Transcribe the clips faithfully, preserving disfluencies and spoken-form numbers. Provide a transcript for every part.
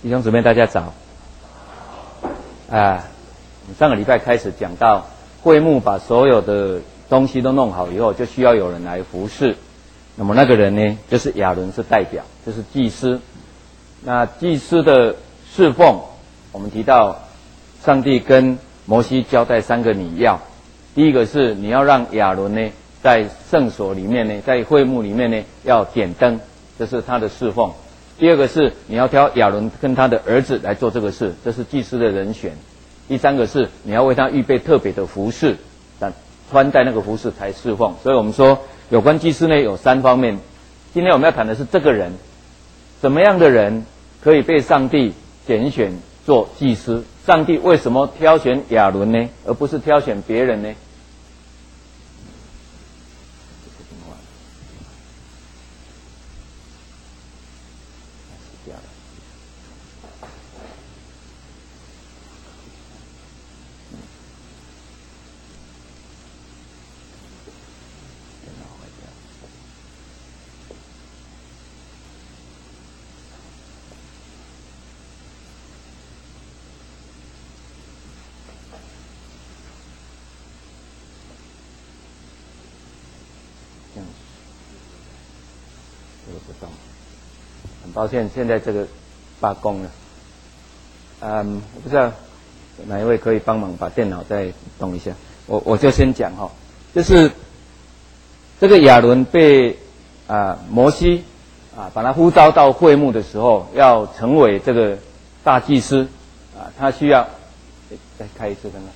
弟兄姊妹，大家早。啊，上个礼拜开始讲到会幕把所有的东西都弄好以后，就需要有人来服侍。那么那个人呢，就是亚伦是代表，就是祭司。那祭司的侍奉，我们提到上帝跟摩西交代三个你要。第一个是你要让亚伦呢，在圣所里面呢，在会幕里面呢，要点灯，这是他的侍奉。第二个是你要挑亚伦跟他的儿子来做这个事，这是祭司的人选。第三个是你要为他预备特别的服饰，但穿戴那个服饰才侍奉。所以我们说有关祭司呢有三方面。今天我们要谈的是这个人，怎么样的人可以被上帝拣选做祭司？上帝为什么挑选亚伦呢，而不是挑选别人呢？很抱歉，现在这个罢工了。嗯，我不知道哪一位可以帮忙把电脑再动一下。我我就先讲哈，就是这个亚伦被啊摩西啊把他呼召到会幕的时候，要成为这个大祭司啊，他需要再开一次灯了。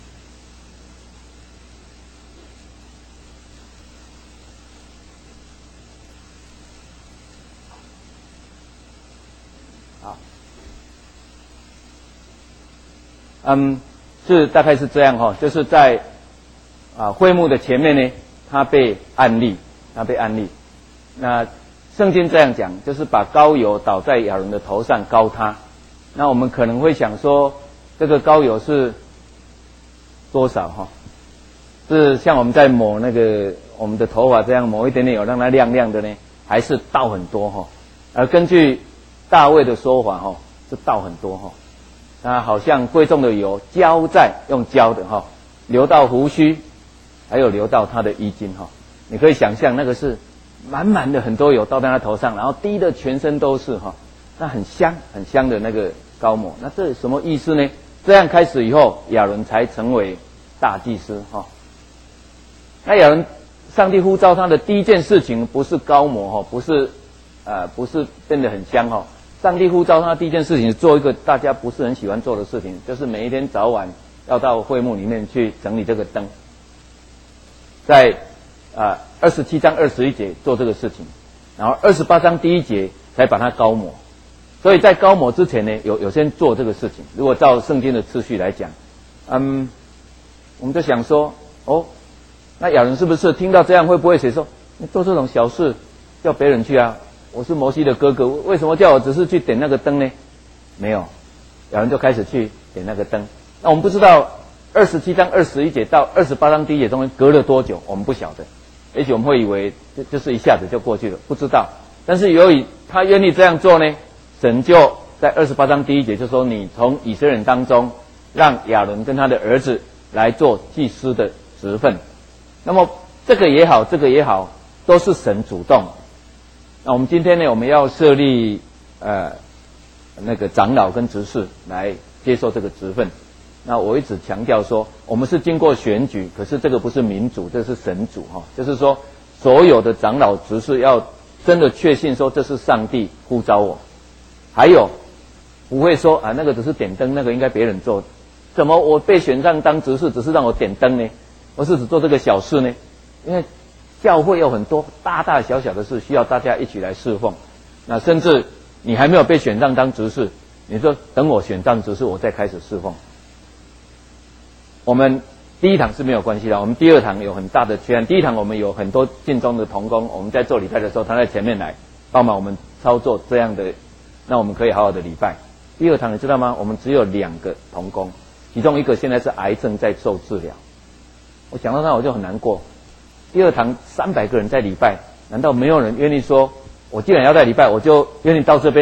嗯，是大概是这样哈，就是在啊会幕的前面呢，他被按立，他被按立。那圣经这样讲，就是把膏油倒在亚伦的头上膏他。那我们可能会想说，这个膏油是多少哈？是像我们在抹那个我们的头发这样抹一点点油让它亮亮的呢，还是倒很多哈？而根据大卫的说法哈，是倒很多哈。那好像贵重的油浇在用浇的哈，流到胡须，还有流到他的衣襟哈。你可以想象那个是满满的很多油倒在他头上，然后滴的全身都是哈，那很香很香的那个膏抹。那这什么意思呢？这样开始以后，亚伦才成为大祭司哈。那亚伦，上帝呼召他的第一件事情不是膏抹哈，不是呃不是变得很香哈。上帝呼召他第一件事情是做一个大家不是很喜欢做的事情，就是每一天早晚要到会幕里面去整理这个灯，在啊二十七章二十一节做这个事情，然后二十八章第一节才把它膏抹。所以在膏抹之前呢，有有先做这个事情。如果照圣经的次序来讲，嗯，我们就想说，哦，那亚伦是不是听到这样会不会写说，你做这种小事叫别人去啊？我是摩西的哥哥，为什么叫我只是去点那个灯呢？没有，亚伦就开始去点那个灯。那我们不知道二十七章二十一节到二十八章第一节中间隔了多久，我们不晓得。也许我们会以为就就是一下子就过去了，不知道。但是由于他愿意这样做呢，神就在二十八章第一节就说：“你从以色列人当中让亚伦跟他的儿子来做祭司的职分。”那么这个也好，这个也好，都是神主动。那我们今天呢，我们要设立呃那个长老跟执事来接受这个职分。那我一直强调说，我们是经过选举，可是这个不是民主，这是神主哈。就是说，所有的长老执事要真的确信说这是上帝呼召我，还有不会说啊那个只是点灯，那个应该别人做，怎么我被选上当执事只是让我点灯呢？我是只做这个小事呢？因为教会有很多大大小小的事需要大家一起来侍奉。那甚至你还没有被选上当执事，你说等我选上执事我再开始侍奉。我们第一堂是没有关系的，我们第二堂有很大的缺憾。第一堂我们有很多敬宗的同工，我们在做礼拜的时候他在前面来帮忙我们操作这样的，那我们可以好好的礼拜。第二堂你知道吗？我们只有两个同工，其中一个现在是癌症在受治疗。我想到那我就很难过。第二堂三百个人在礼拜，难道没有人愿意说，我既然要在礼拜，我就愿意到这边来，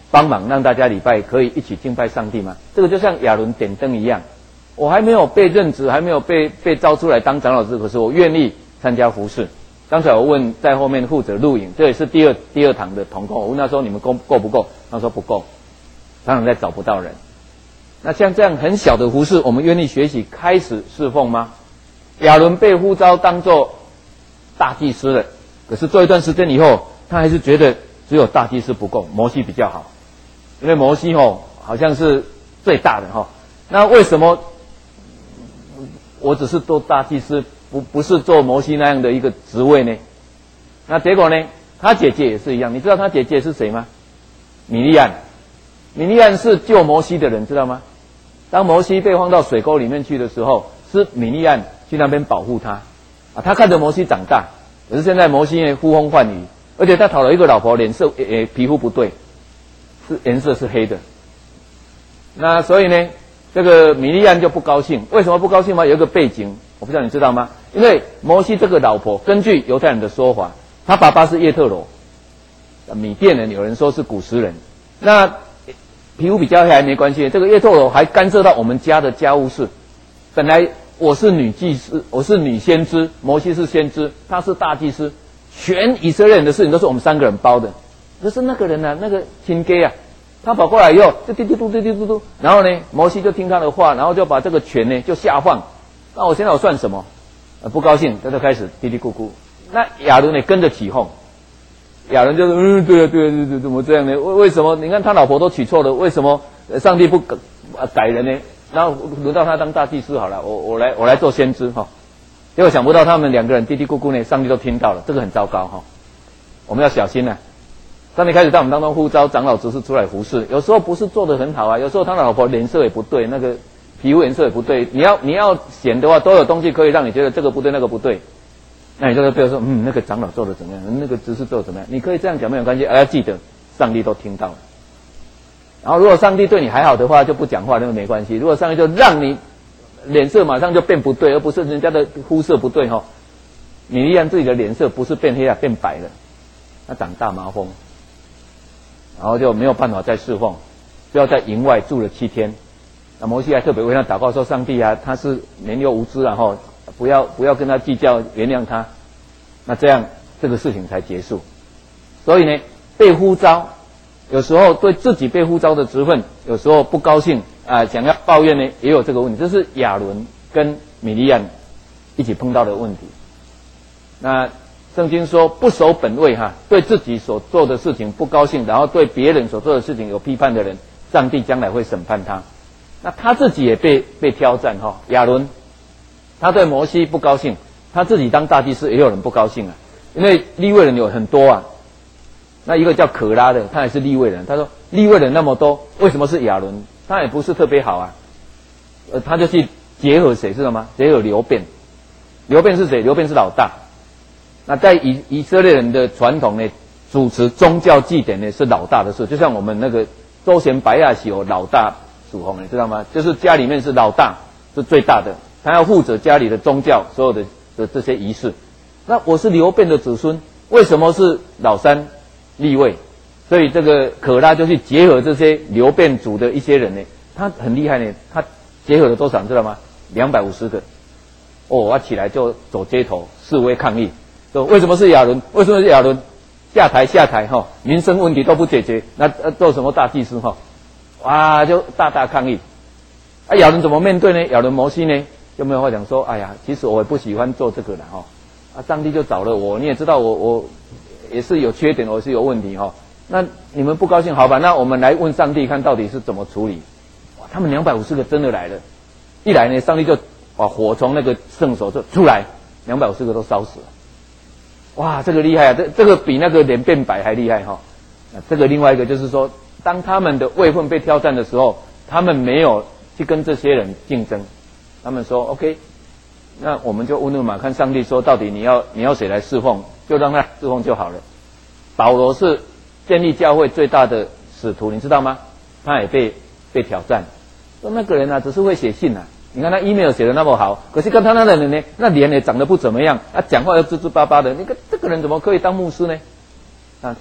帮忙让大家礼拜可以一起敬拜上帝吗？这个就像亚伦点灯一样，我还没有被任职，还没有被被招出来当长老师，可是我愿意参加服事。刚才我问在后面负责录影，这也是第二第二堂的同工，我问他说你们够够不够？他说不够，常常在找不到人。那像这样很小的服事，我们愿意学习开始侍奉吗？亚伦被呼召当作大祭司了，可是做一段时间以后，他还是觉得只有大祭司不够，摩西比较好，因为摩西哦好像是最大的哈、哦。那为什么我只是做大祭司？不不是做摩西那样的一个职位呢？那结果呢？他姐姐也是一样。你知道他姐姐是谁吗？米利暗。米利暗是救摩西的人，知道吗？当摩西被放到水沟里面去的时候，是米利暗去那边保护他。啊，他看着摩西长大，可是现在摩西呢呼风唤雨，而且他讨了一个老婆，脸色诶皮肤不对，是颜色是黑的。那所以呢，这个米利暗就不高兴。为什么不高兴吗？有一个背景。我不知道你知道吗？因为摩西这个老婆，根据犹太人的说法，他爸爸是叶特罗，米甸人，有人说是古时人。那皮肤比较黑还没关系，这个叶特罗还干涉到我们家的家务事。本来我是女祭司，我是女先知，摩西是先知，他是大祭司，全以色列人的事情都是我们三个人包的。可是那个人呢、啊，那个亲哥啊，他跑过来以后就滴滴嘟滴滴嘟嘟，然后呢，摩西就听他的话，然后就把这个权呢就下放。那我现在我算什么？呃，不高兴，他就开始嘀嘀咕咕。那亚伦也跟着起哄，亚伦就说：“嗯，对啊，对啊，对对，怎么这样呢？为为什么？你看他老婆都娶错了，为什么上帝不改改人呢？然后轮到他当大祭司好了，我我来我来做先知哈。结果想不到他们两个人嘀嘀咕咕呢，上帝都听到了，这个很糟糕哈。我们要小心啊！上帝开始在我们当中呼召长老执事出来服侍，有时候不是做得很好啊，有时候他的老婆脸色也不对，那个。皮肤颜色也不对，你要你要显的话，都有东西可以让你觉得这个不对那个不对，那你就对我说，嗯，那个长老做的怎么样，那个执事做的怎么样，你可以这样讲没有关系，而要记得上帝都听到了。然后如果上帝对你还好的话，就不讲话那个没关系；如果上帝就让你脸色马上就变不对，而不是人家的肤色不对哈，你依然自己的脸色不是变黑了变白了，那长大麻风，然后就没有办法再侍奉，就要在营外住了七天。那摩西还特别为他祷告说：“上帝啊，他是年幼无知啊，吼，不要不要跟他计较，原谅他。”那这样这个事情才结束。所以呢，被呼召，有时候对自己被呼召的职分，有时候不高兴啊、呃，想要抱怨呢，也有这个问题。这是亚伦跟米利暗一起碰到的问题。那圣经说不守本位哈，对自己所做的事情不高兴，然后对别人所做的事情有批判的人，上帝将来会审判他。那他自己也被被挑战哈，亚伦，他对摩西不高兴，他自己当大祭司也有人不高兴啊，因为利未人有很多啊，那一个叫可拉的，他也是利未人，他说利未人那么多，为什么是亚伦？他也不是特别好啊，呃，他就去结合谁知道吗？结合流便，流便是谁？流便是老大，那在以以色列人的传统呢，主持宗教祭典呢是老大的事，就像我们那个周贤白亚喜有老大。属红，你知道吗？就是家里面是老大，是最大的，他要负责家里的宗教所有的的这些仪式。那我是流便的子孙，为什么是老三立位？所以这个可拉就去结合这些流便族的一些人呢，他很厉害呢，他结合了多少你知道吗？两百五十个。哦，我起来就走街头示威抗议，说为什么是亚伦？为什么是亚伦？下台下台哈，民生问题都不解决，那呃做什么大祭司哈？哇，就大大抗议。啊，亚伦怎么面对呢？亚伦摩西呢就没有话讲说，哎呀，其实我也不喜欢做这个的哈。啊，上帝就找了我，你也知道我我也是有缺点，我是有问题哈。那你们不高兴好吧？那我们来问上帝看到底是怎么处理。哇，他们两百五十个真的来了，一来呢，上帝就把火从那个圣所就出来，两百五十个都烧死了。哇，这个厉害啊！这这个比那个脸变白还厉害哈。啊，这个另外一个就是说，当他们的位分被挑战的时候，他们没有去跟这些人竞争，他们说 OK， 那我们就问问嘛，看上帝说到底你要你要谁来侍奉，就让他侍奉就好了。保罗是建立教会最大的使徒，你知道吗？他也被被挑战，说那个人啊，只是会写信啊。你看他 email 写的那么好，可是跟他那个人呢，那脸也长得不怎么样，啊，讲话又支支巴巴的。你看这个人怎么可以当牧师呢？啊，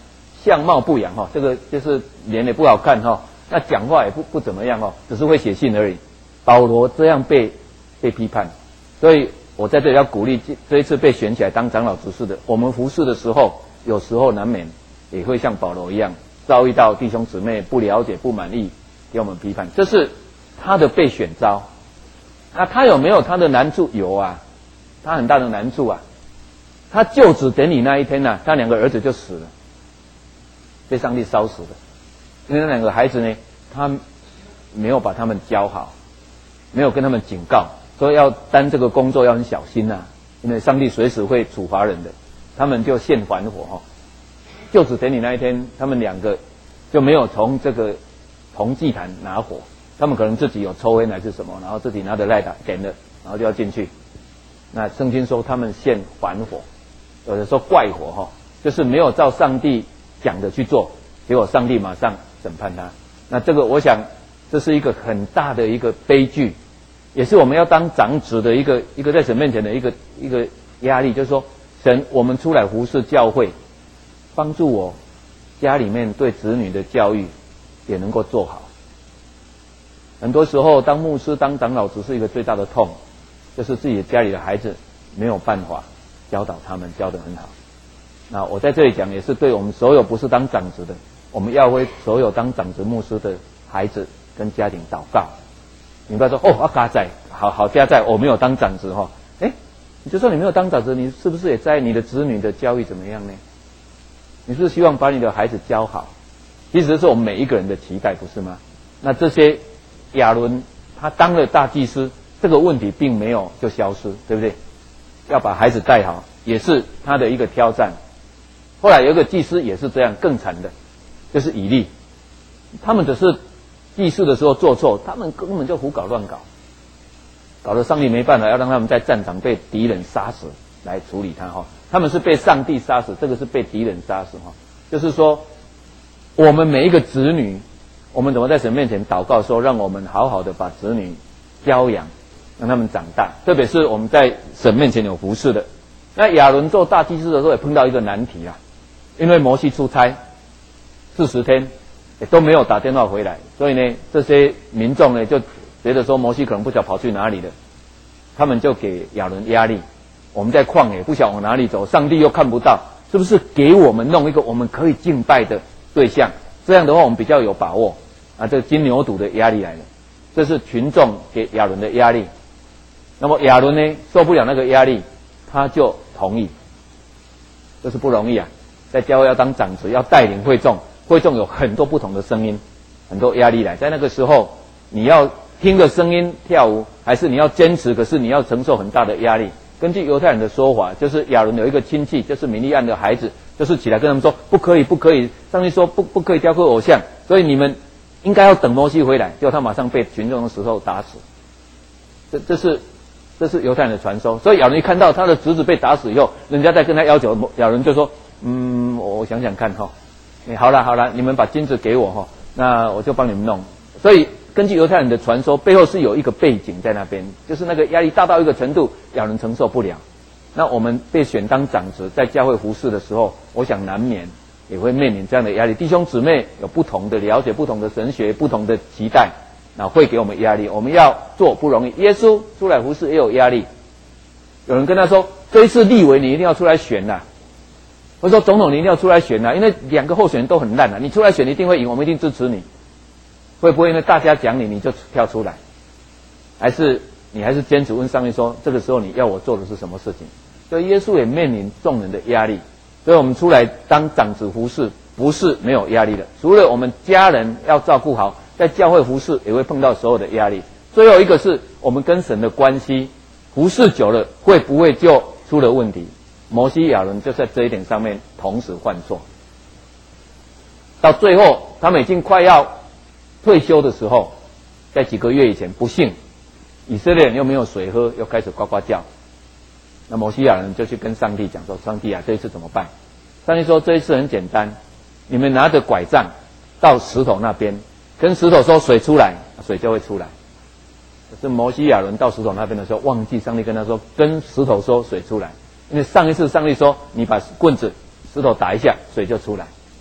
相貌不扬哈，这个就是脸也不好看哈，那讲话也不不怎么样哦，只是会写信而已。保罗这样被被批判，所以我在这里要鼓励这一次被选起来当长老执事的，我们服侍的时候，有时候难免也会像保罗一样，遭遇到弟兄姊妹不了解、不满意，给我们批判，这是他的被选召。那他有没有他的难处？有啊，他很大的难处啊。他就职典礼那一天啊，他两个儿子就死了，被上帝烧死了。因为那两个孩子呢，他没有把他们教好，没有跟他们警告，说要担这个工作要很小心啊，因为上帝随时会处罚人的。他们就现还火哈。就职典礼那一天，他们两个就没有从这个铜祭坛拿火，他们可能自己有抽烟还是什么，然后自己拿着赖打点了，然后就要进去。那圣经说他们现还火，有的说怪火哈，就是没有照上帝讲的去做，结果上帝马上审判他。那这个我想这是一个很大的一个悲剧，也是我们要当长子的一个一个在神面前的一个一个压力，就是说神我们出来服侍教会，帮助我家里面对子女的教育也能够做好。很多时候当牧师当长老只是一个最大的痛，就是自己家里的孩子没有办法教导他们教得很好。那我在这里讲也是对我们所有不是当长子的，我们要为所有当长子牧师的孩子跟家庭祷告。你不要说哦啊家在好好家在我没有当长子哈，哎，你就说你没有当长子，你是不是也在你的子女的教育怎么样呢？你是不是希望把你的孩子教好？其实是我们每一个人的期待，不是吗？那这些亚伦他当了大祭司，这个问题并没有就消失，对不对？要把孩子带好也是他的一个挑战。后来有一个祭司也是这样，更惨的就是以利，他们只是祭祀的时候做错，他们根本就胡搞乱搞，搞得上帝没办法，要让他们在战场被敌人杀死来处理他哈。他们是被上帝杀死，这个是被敌人杀死哈。就是说我们每一个子女，我们怎么在神面前祷告说，让我们好好的把子女教养，让他们长大，特别是我们在神面前有服侍的。那亚伦做大祭司的时候也碰到一个难题啊，因为摩西出差四十天也都没有打电话回来，所以呢这些民众呢就觉得说摩西可能不晓得跑去哪里了，他们就给亚伦压力，我们在旷野不晓得往哪里走，上帝又看不到，是不是给我们弄一个我们可以敬拜的对象，这样的话我们比较有把握啊。这个金牛犊的压力来了，这是群众给亚伦的压力。那么亚伦呢受不了那个压力，他就同意，这是不容易啊，在教会要当长子，要带领会众，会众有很多不同的声音，很多压力来，在那个时候你要听着声音跳舞，还是你要坚持，可是你要承受很大的压力。根据犹太人的说法，就是亚伦有一个亲戚，就是米利暗的孩子，就是起来跟他们说不可以不可以，上帝说不不可以雕刻偶像，所以你们应该要等摩西回来，结果他马上被群众的石头打死。这这是这是犹太人的传说。所以亚伦一看到他的侄子被打死以后，人家在跟他要求，亚伦就说嗯我想想看哈，欸、好了好了，你们把金子给我哈，那我就帮你们弄。所以根据犹太人的传说，背后是有一个背景在那边，就是那个压力大到一个程度，亚伦承受不了。那我们被选当长子，在教会服侍的时候，我想难免也会面临这样的压力。弟兄姊妹有不同的了解，不同的神学，不同的期待，那会给我们压力。我们要做不容易。耶稣出来服侍也有压力，有人跟他说，这一次立委你一定要出来选呐，或者说总统你一定要出来选呐，因为两个候选人都很烂啊，你出来选一定会赢，我们一定支持你。会不会呢？大家讲你，你就跳出来，还是你还是坚持问上帝说，这个时候你要我做的是什么事情？所以耶稣也面临众人的压力，所以我们出来当长子服侍，不是没有压力的。除了我们家人要照顾好，在教会服侍也会碰到所有的压力。最后一个是我们跟神的关系，服侍久了会不会就出了问题？摩西亚伦就在这一点上面同时犯错，到最后他们已经快要退休的时候，在几个月以前，不幸以色列人又没有水喝，又开始呱呱叫。那摩西亚人就去跟上帝讲说，上帝啊，这一次怎么办？上帝说，这一次很简单，你们拿着拐杖到石头那边，跟石头说水出来，水就会出来。可是摩西亚人到石头那边的时候，忘记上帝跟他说，跟石头说水出来，因为上一次上帝说，你把棍子石头打一下，水就出来。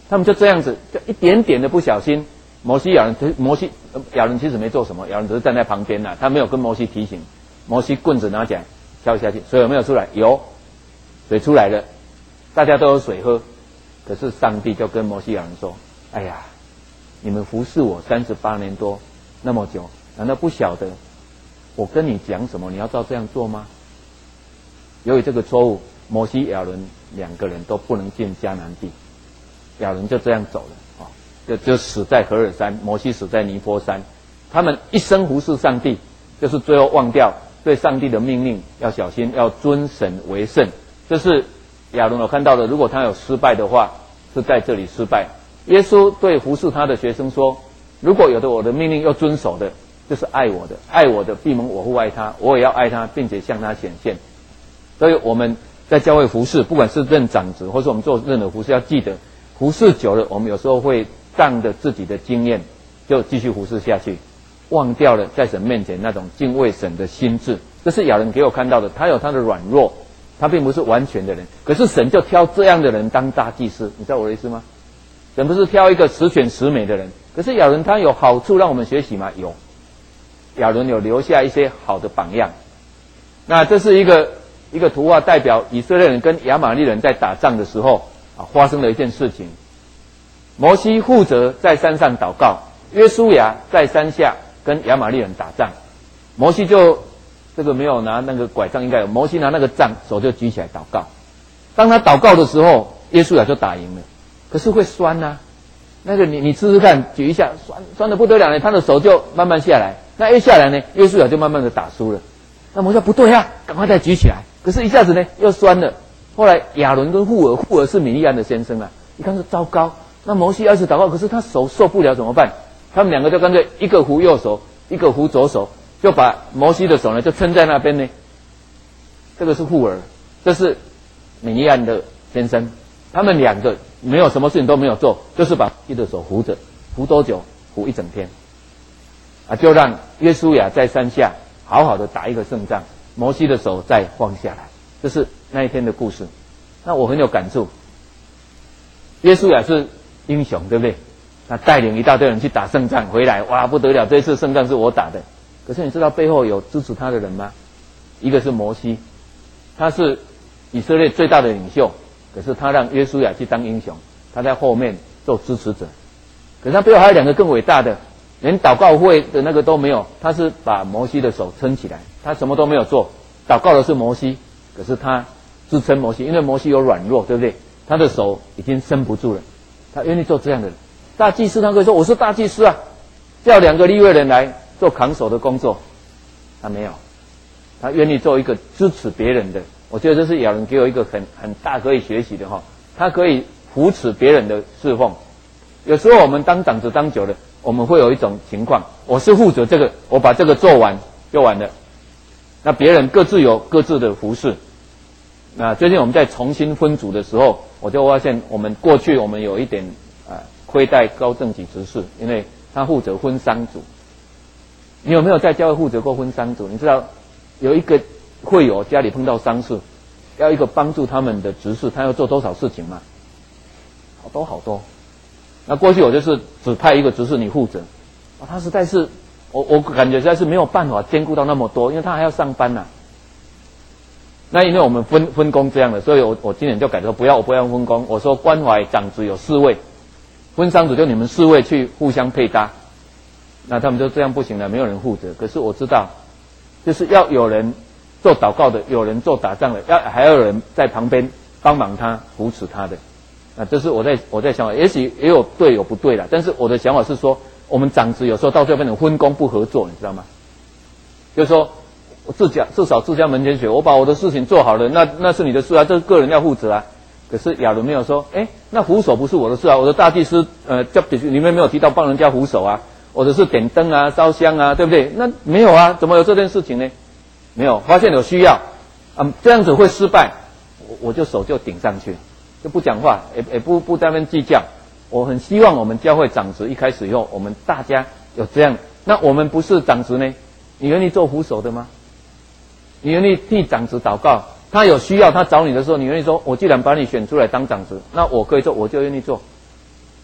他们就这样子，就一点点的不小心，摩西亚人，摩西亚人其实没做什么，亚人只是站在旁边呐，他没有跟摩西提醒。摩西棍子拿起来敲下去，水有没有出来？有，水出来了，大家都有水喝。可是上帝就跟摩西亚人说：“哎呀，你们服侍我三十八年多那么久，难道不晓得我跟你讲什么，你要照这样做吗？”由于这个错误，摩西亚伦两个人都不能进迦南地，亚伦就这样走了啊，就就死在何珥山，摩西死在尼波山。他们一生服侍上帝，就是最后忘掉对上帝的命令要小心，要遵神为圣。这是亚伦我看到的，如果他有失败的话，是在这里失败。耶稣对服侍他的学生说：“如果有的我的命令又遵守的，就是爱我的，爱我的必蒙我父爱他，我也要爱他，并且向他显现。”所以我们在教会服侍，不管是任长子，或是我们做任何服侍，要记得服侍久了，我们有时候会仗着自己的经验就继续服侍下去，忘掉了在神面前那种敬畏神的心智。这是亚伦给我看到的，他有他的软弱，他并不是完全的人，可是神就挑这样的人当大祭司，你知道我的意思吗？神不是挑一个十全十美的人，可是亚伦他有好处让我们学习吗？有，亚伦有留下一些好的榜样。那这是一个一个图画，代表以色列人跟亚玛力人在打仗的时候啊发生了一件事情。摩西负责在山上祷告，约书亚在山下跟亚玛力人打仗。摩西就这个没有拿那个拐杖，应该有，摩西拿那个杖，手就举起来祷告。当他祷告的时候，约书亚就打赢了。可是会酸啊，那个你你试试看，举一下，酸酸的不得了呢，他的手就慢慢下来。那一下来呢，约书亚就慢慢的打输了。那摩西说不对啊，赶快再举起来。可是，一下子呢又酸了。后来亚伦跟户尔，户尔是米利暗的先生啊，一看是糟糕。那摩西要是祷告，可是他手受不了怎么办？他们两个就干脆一个扶右手，一个扶左手，就把摩西的手呢就撑在那边呢。这个是户尔，这是米利暗的先生。他们两个没有什么事情都没有做，就是把摩西的手扶着，扶多久？扶一整天。啊，就让约书亚在山下好好的打一个胜仗，摩西的手再放下来。这是那一天的故事。那我很有感触。约书亚是英雄，对不对？他带领一大堆人去打胜仗，回来哇不得了，这一次胜仗是我打的。可是你知道背后有支持他的人吗？一个是摩西，他是以色列最大的领袖，可是他让约书亚去当英雄，他在后面做支持者。可是他背后还有两个更伟大的，连祷告会的那个都没有，他是把摩西的手撑起来，他什么都没有做，祷告的是摩西，可是他支撑摩西，因为摩西有软弱，对不对？他的手已经撑不住了，他愿意做这样的人。大祭司他可以说我是大祭司啊，叫两个利未人来做扛手的工作，他没有，他愿意做一个支持别人的。我觉得这是亚伦给我一个很很大可以学习的哈，他可以扶持别人的侍奉。有时候我们当长子当久了，我们会有一种情况，我是负责这个，我把这个做完就完了，那别人各自有各自的服侍。那最近我们在重新分组的时候，我就发现我们过去我们有一点啊、呃、亏待高正己执事，因为他负责婚丧组。你有没有在教会负责过婚丧组？你知道有一个会友家里碰到丧事，要一个帮助他们的执事，他要做多少事情吗？好多好多。那过去我就是只派一个执事你负责，啊，他实在是我我感觉实在是没有办法兼顾到那么多，因为他还要上班呐、啊。那因为我们分分工这样的，所以我我今年就改说不要我不要分工，我说关怀长子有四位，婚丧组就你们四位去互相配搭。那他们就这样不行了，没有人负责。可是我知道，就是要有人做祷告的，有人做打仗的，要还要有人在旁边帮忙他扶持他的。那这是我在我在想法，也许也有对有不对啦，但是我的想法是说，我们长子有时候到最后变成分工不合作，你知道吗？就是说。我自家至少自家门前雪，我把我的事情做好了，那那是你的事啊，这是个人要负责啊。可是亚伦没有说，哎，那扶手不是我的事啊，我的大祭司呃，叫里面没有提到帮人家扶手啊，或者是点灯啊、烧香啊，对不对？那没有啊，怎么有这件事情呢？没有，发现有需要，嗯，这样子会失败，我我就手就顶上去，就不讲话，也也不不在那边计较。我很希望我们教会长子一开始以后，我们大家有这样，那我们不是长子呢，你愿意做扶手的吗？你愿意替长子祷告，他有需要，他找你的时候，你愿意说，我既然把你选出来当长子，那我可以做，我就愿意做。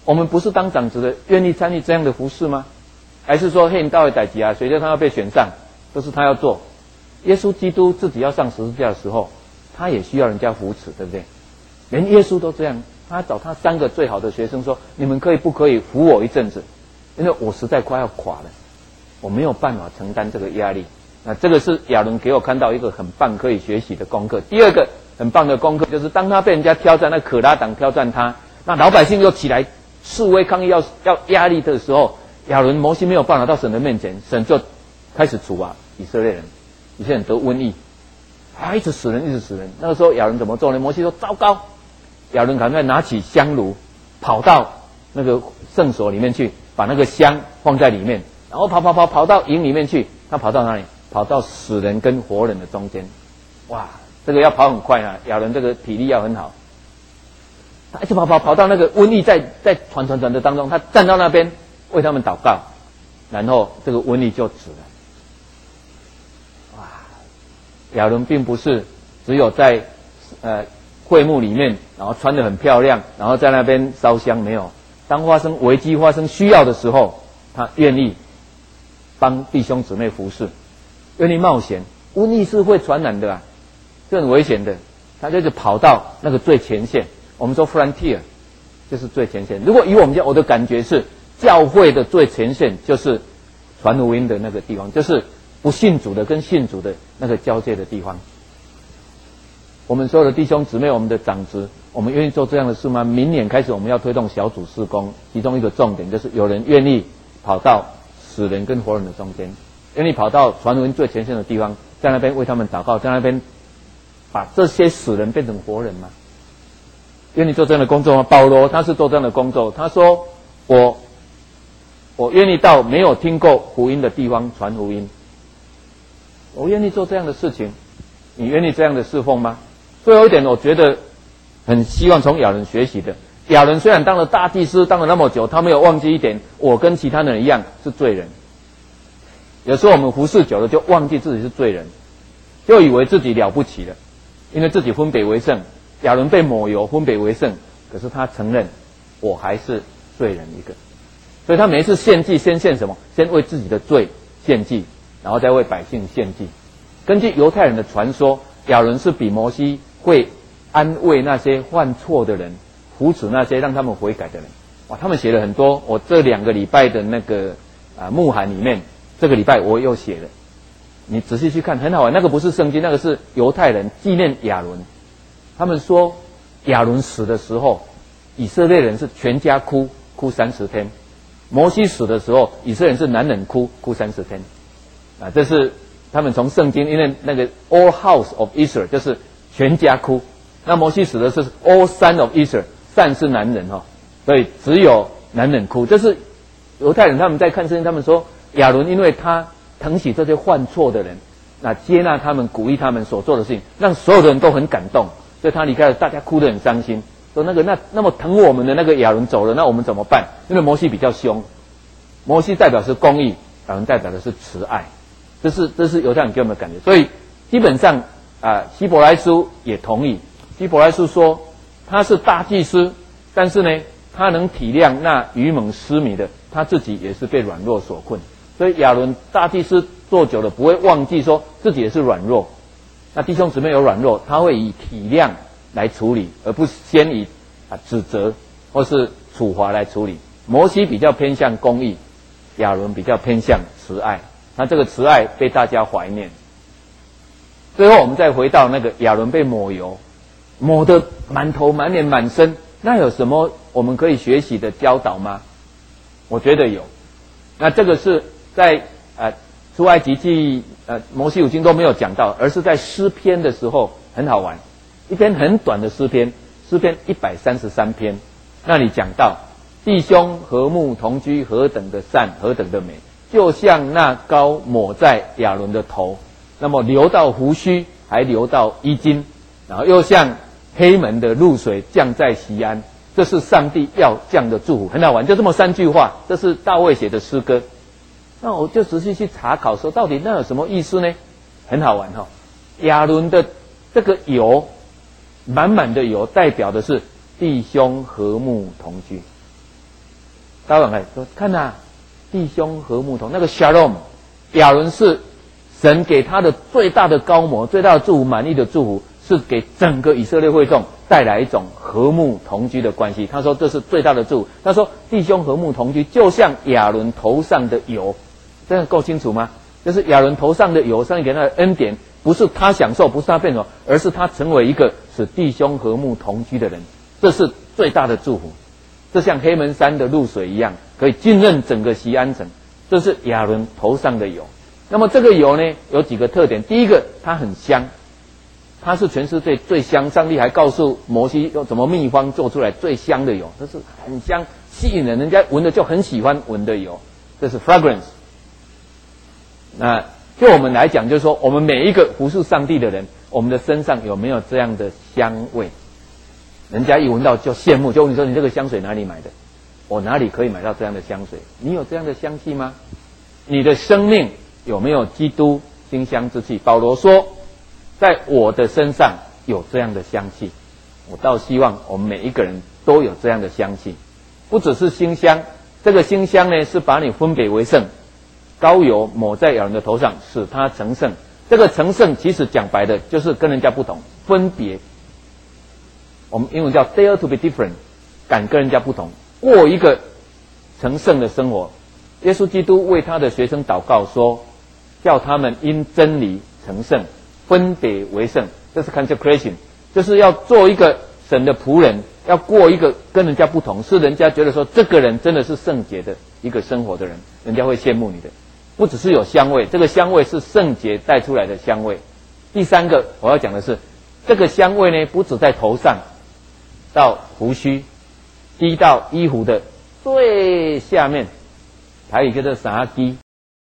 我们不是当长子的愿意参与这样的服事吗？还是说嘿，你到底代志啊？谁叫他要被选上，都是他要做。耶稣基督自己要上十字架的时候，他也需要人家扶持，对不对？连耶稣都这样，他找他三个最好的学生说：“你们可以不可以扶我一阵子？因为我实在快要垮了，我没有办法承担这个压力。”那这个是亚伦给我看到一个很棒可以学习的功课。第二个很棒的功课就是，当他被人家挑战，那可拉党挑战他，那老百姓又起来示威抗议，要要压力的时候，亚伦摩西没有办法到神的面前，神就开始处罚以色列人，以色列人得瘟疫，啊，一直死人，一直死人。那个时候亚伦怎么做呢？摩西说：“糟糕！”亚伦赶快拿起香炉，跑到那个圣所里面去，把那个香放在里面，然后跑跑跑跑到营里面去。他跑到哪里？跑到死人跟活人的中间。哇，这个要跑很快啊！亚伦这个体力要很好。他一直跑跑跑到那个瘟疫在在传传传的当中，他站到那边为他们祷告，然后这个瘟疫就止了。哇，亚伦并不是只有在呃会幕里面，然后穿得很漂亮，然后在那边烧香，没有。当发生危机、发生需要的时候，他愿意帮弟兄姊妹服侍，愿意冒险。瘟疫是会传染的啊，是很危险的。他就是跑到那个最前线。我们说 frontier 就是最前线。如果以我们家，我的感觉是，教会的最前线就是传福音的那个地方，就是不信主的跟信主的那个交界的地方。我们所有的弟兄姊妹，我们的长子，我们愿意做这样的事吗？明年开始我们要推动小组事工，其中一个重点就是有人愿意跑到死人跟活人的中间，愿意跑到传福音最前线的地方，在那边为他们祷告，在那边把这些死人变成活人吗？愿意做这样的工作吗？保罗他是做这样的工作，他说我我愿意到没有听过福音的地方传福音，我愿意做这样的事情。你愿意这样的侍奉吗？最后一点，我觉得很希望从亚伦学习的。亚伦虽然当了大祭司，当了那么久，他没有忘记一点，我跟其他人一样是罪人。有时候我们服侍久了，就忘记自己是罪人，就以为自己了不起了，因为自己分别为圣。亚伦被抹油，分别为圣，可是他承认我还是罪人一个，所以他每一次献祭，先献什么？先为自己的罪献祭，然后再为百姓献祭。根据犹太人的传说，亚伦是比摩西会安慰那些犯错的人，扶持那些让他们悔改的人。哇，他们写了很多。我这两个礼拜的那个啊牧函里面，这个礼拜我又写了。你仔细去看，很好玩。那个不是圣经，那个是犹太人纪念亚伦。他们说亚伦死的时候，以色列人是全家哭哭三十天；摩西死的时候，以色列人是男人哭哭三十天。啊，这是他们从圣经，因为那个 all house of Israel 就是全家哭，那摩西死的是 all son of Israel， son 是男人哈、哦，所以只有男人哭。这是犹太人他们在看圣经，他们说亚伦因为他疼惜这些犯错的人，那接纳他们，鼓励他们所做的事情，让所有的人都很感动。所以他离开了，大家哭得很伤心，说那个那那么疼我们的那个亚伦走了，那我们怎么办？因为摩西比较凶，摩西代表是公义，亚伦代表的是慈爱。这是这是犹太人给我们的感觉。所以基本上啊，希伯来书也同意。希伯来书说他是大祭司，但是呢，他能体谅那愚蒙失迷的，他自己也是被软弱所困。所以亚伦大祭司做久了，不会忘记说自己也是软弱。那弟兄姊妹有软弱，他会以体谅来处理，而不是先以啊指责或是处罚来处理。摩西比较偏向公义，亚伦比较偏向慈爱。那这个慈爱被大家怀念。最后我们再回到那个亚伦被抹油，抹得满头满脸满身，那有什么我们可以学习的教导吗？我觉得有。那这个是在呃出埃及记呃摩西五经都没有讲到，而是在诗篇的时候很好玩，一篇很短的诗篇，诗篇一百三十三篇，那里讲到弟兄和睦同居，何等的善，何等的美，就像那膏抹在亚伦的头，那么流到胡须，还流到衣襟，然后又像黑门的露水降在锡安，这是上帝要降的祝福。很好玩，就这么三句话，这是大卫写的诗歌。那我就仔细去查考说，到底那有什么意思呢？很好玩哈、哦。亚伦的这个油，满满的油，代表的是弟兄和睦同居。 大晚来说，看呐、啊，弟兄和睦同，那个 Shalom， 亚伦是神给他的最大的高模，最大的祝福，满意的祝福，是给整个以色列会众带来一种和睦同居的关系。他说这是最大的祝福。他说弟兄和睦同居，就像亚伦头上的油，这样够清楚吗？就是亚伦头上的油，上帝给他的恩典，不是他享受，不是他变成，而是他成为一个使弟兄和睦同居的人，这是最大的祝福。这像黑门山的露水一样，可以浸润整个锡安城。这是亚伦头上的油。那么这个油呢，有几个特点。第一个，它很香，它是全世界最香。上帝还告诉摩西用怎么秘方做出来最香的油，这是很香，吸引人，人家闻了就很喜欢闻的油，这是 fragrance。那对我们来讲，就是说，我们每一个服侍上帝的人，我们的身上有没有这样的香味？人家一闻到就羡慕，就问你说：“你这个香水哪里买的？我哪里可以买到这样的香水？”你有这样的香气吗？你的生命有没有基督馨香之气？保罗说，在我的身上有这样的香气。我倒希望我们每一个人都有这样的香气，不只是馨香。这个馨香呢，是把你分别为圣，膏油抹在亚伦的头上，使他成圣。这个成圣其实讲白的就是跟人家不同，分别。我们英文叫 dare to be different， 敢跟人家不同，过一个成圣的生活。耶稣基督为他的学生祷告说，叫他们因真理成圣，分别为圣。这是 consecration， 就是要做一个神的仆人，要过一个跟人家不同，是人家觉得说这个人真的是圣洁的一个生活的人，人家会羡慕你的。不只是有香味，这个香味是圣洁带出来的香味。第三个我要讲的是，这个香味呢，不只在头上，到胡须，滴到衣服的最下面，台语叫做纱基，